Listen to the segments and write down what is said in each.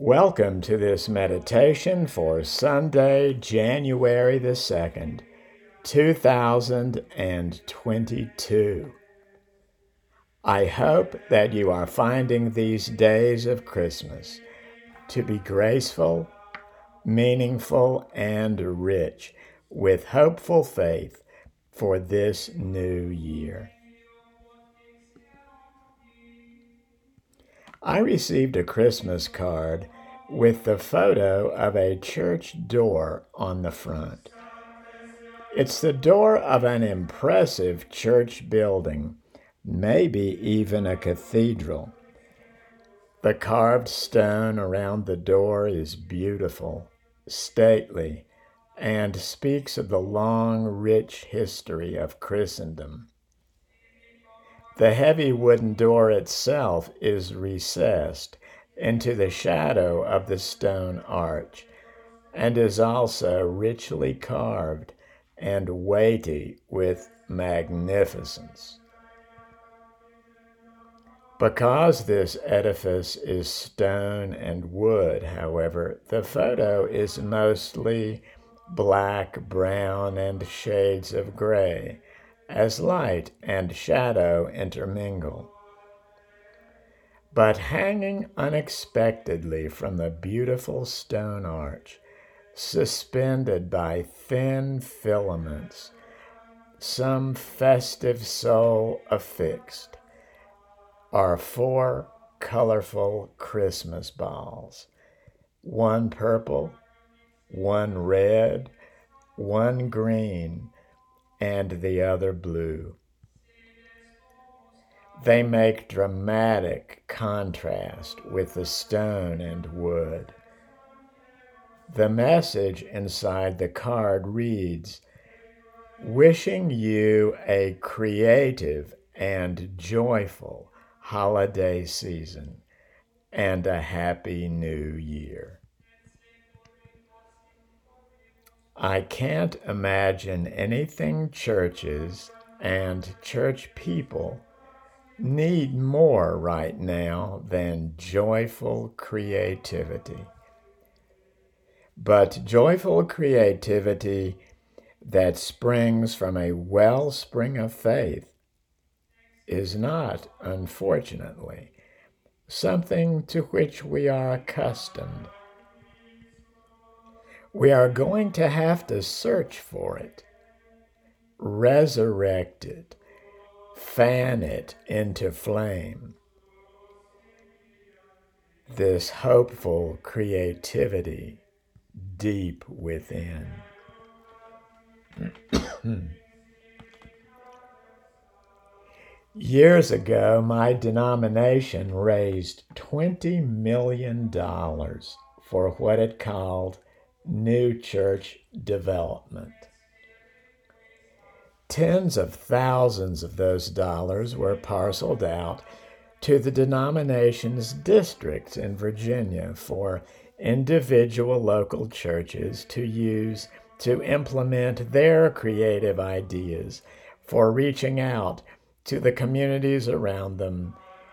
Welcome to this meditation for Sunday, January the 2nd, 2022. I hope that you are finding these days of Christmas to be graceful, meaningful, and rich with hopeful faith for this new year. I received a Christmas card with the photo of a church door on the front. It's the door of an impressive church building, maybe even a cathedral. The carved stone around the door is beautiful, stately, and speaks of the long, rich history of Christendom. The heavy wooden door itself is recessed into the shadow of the stone arch and is also richly carved and weighty with magnificence. Because this edifice is stone and wood, however, the photo is mostly black, brown, and shades of gray, as light and shadow intermingle. But hanging unexpectedly from the beautiful stone arch, suspended by thin filaments, some festive soul affixed, are 4 colorful Christmas balls, one purple, one red, one green, and the other blue. They make dramatic contrast with the stone and wood. The message inside the card reads, "Wishing you a creative and joyful holiday season and a happy new year." I can't imagine anything churches and church people need more right now than joyful creativity. But joyful creativity that springs from a wellspring of faith is not, unfortunately, something to which we are accustomed. We are going to have to search for it, resurrect it, fan it into flame. This hopeful creativity deep within. Years ago, my denomination raised $20 million for what it called new church development. Tens of thousands of those dollars were parceled out to the denomination's districts in Virginia for individual local churches to use to implement their creative ideas for reaching out to the communities around them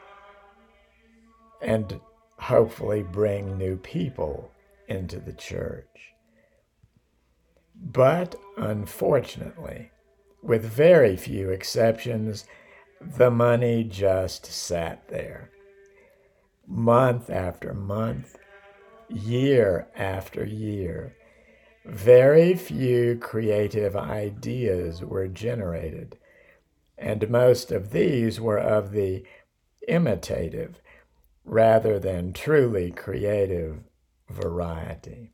and hopefully bring new people into the church. But unfortunately, with very few exceptions, the money just sat there. Month after month, year after year, very few creative ideas were generated, and most of these were of the imitative rather than truly creative variety.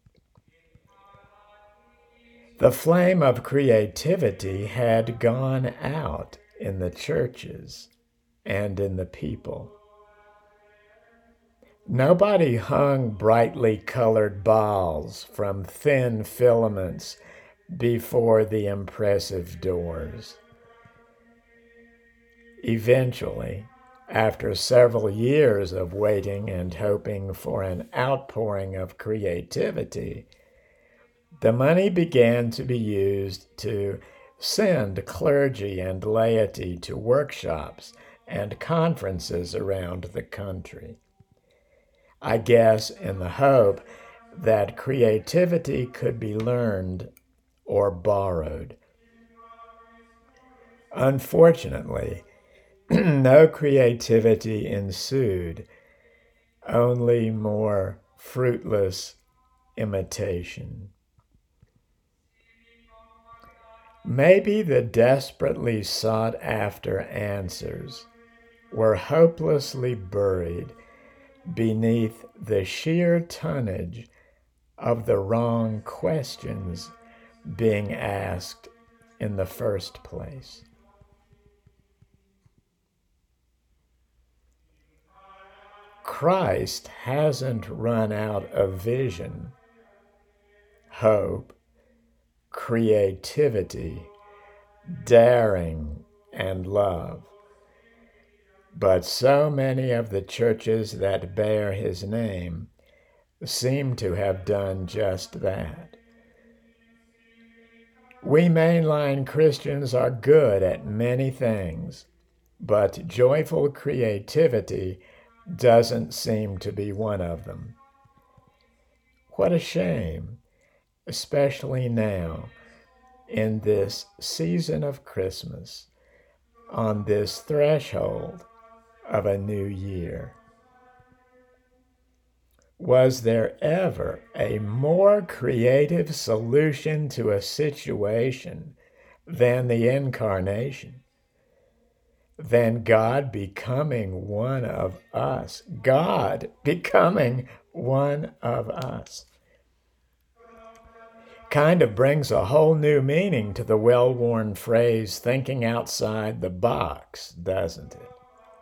The flame of creativity had gone out in the churches and in the people. Nobody hung brightly colored balls from thin filaments before the impressive doors. Eventually, after several years of waiting and hoping for an outpouring of creativity, the money began to be used to send clergy and laity to workshops and conferences around the country. I guess in the hope that creativity could be learned or borrowed. Unfortunately, no creativity ensued, only more fruitless imitation. Maybe the desperately sought after answers were hopelessly buried beneath the sheer tonnage of the wrong questions being asked in the first place. Christ hasn't run out of vision, hope, creativity, daring, and love. But so many of the churches that bear his name seem to have done just that. We mainline Christians are good at many things, but joyful creativity doesn't seem to be one of them. What a shame, especially now, in this season of Christmas, on this threshold of a new year. Was there ever a more creative solution to a situation than the incarnation? Than God becoming one of us? God becoming one of us. Kind of brings a whole new meaning to the well-worn phrase, thinking outside the box, doesn't it?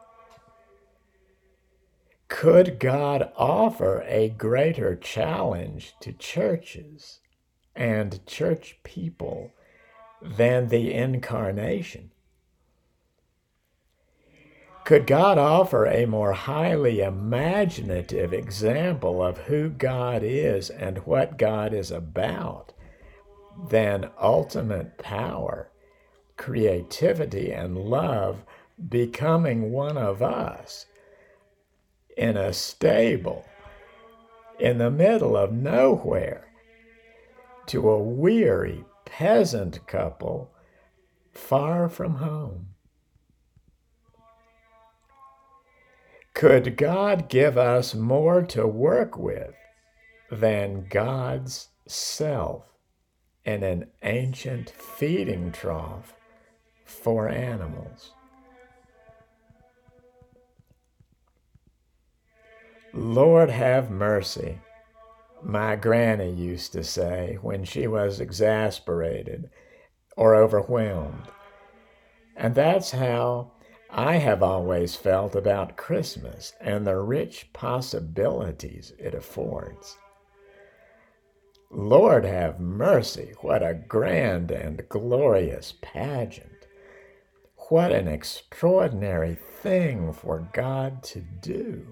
Could God offer a greater challenge to churches and church people than the incarnation? Could God offer a more highly imaginative example of who God is and what God is about than ultimate power, creativity, and love becoming one of us in a stable, in the middle of nowhere, to a weary peasant couple far from home? Could God give us more to work with than God's self in an ancient feeding trough for animals? Lord have mercy, my granny used to say when she was exasperated or overwhelmed. And that's how I have always felt about Christmas and the rich possibilities it affords. Lord have mercy, what a grand and glorious pageant. What an extraordinary thing for God to do.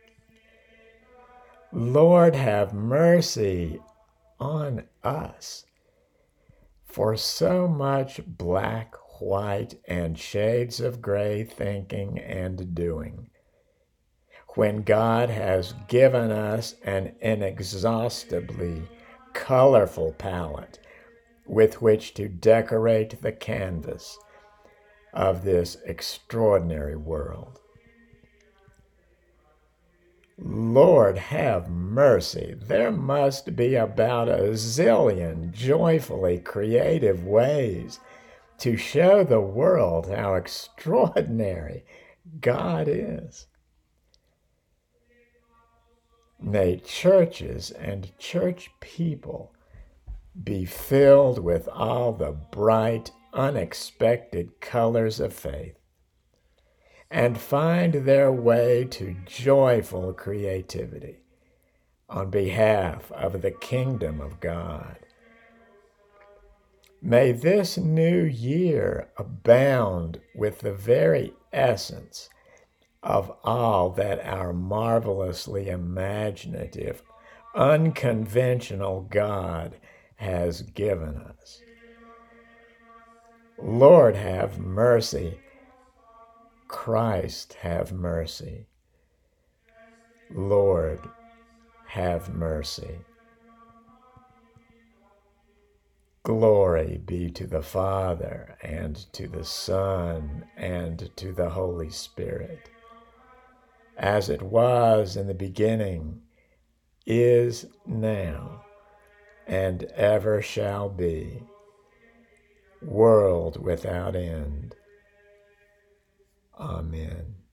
Lord have mercy on us for so much black, white, and shades of gray thinking and doing, when God has given us an inexhaustibly colorful palette with which to decorate the canvas of this extraordinary world. Lord have mercy, there must be about a zillion joyfully creative ways to show the world how extraordinary God is. May churches and church people be filled with all the bright, unexpected colors of faith, and find their way to joyful creativity on behalf of the kingdom of God. May this new year abound with the very essence of all that our marvelously imaginative, unconventional God has given us. Lord have mercy. Christ have mercy. Lord, have mercy. Glory be to the Father, and to the Son, and to the Holy Spirit, as it was in the beginning, is now, and ever shall be, world without end. Amen.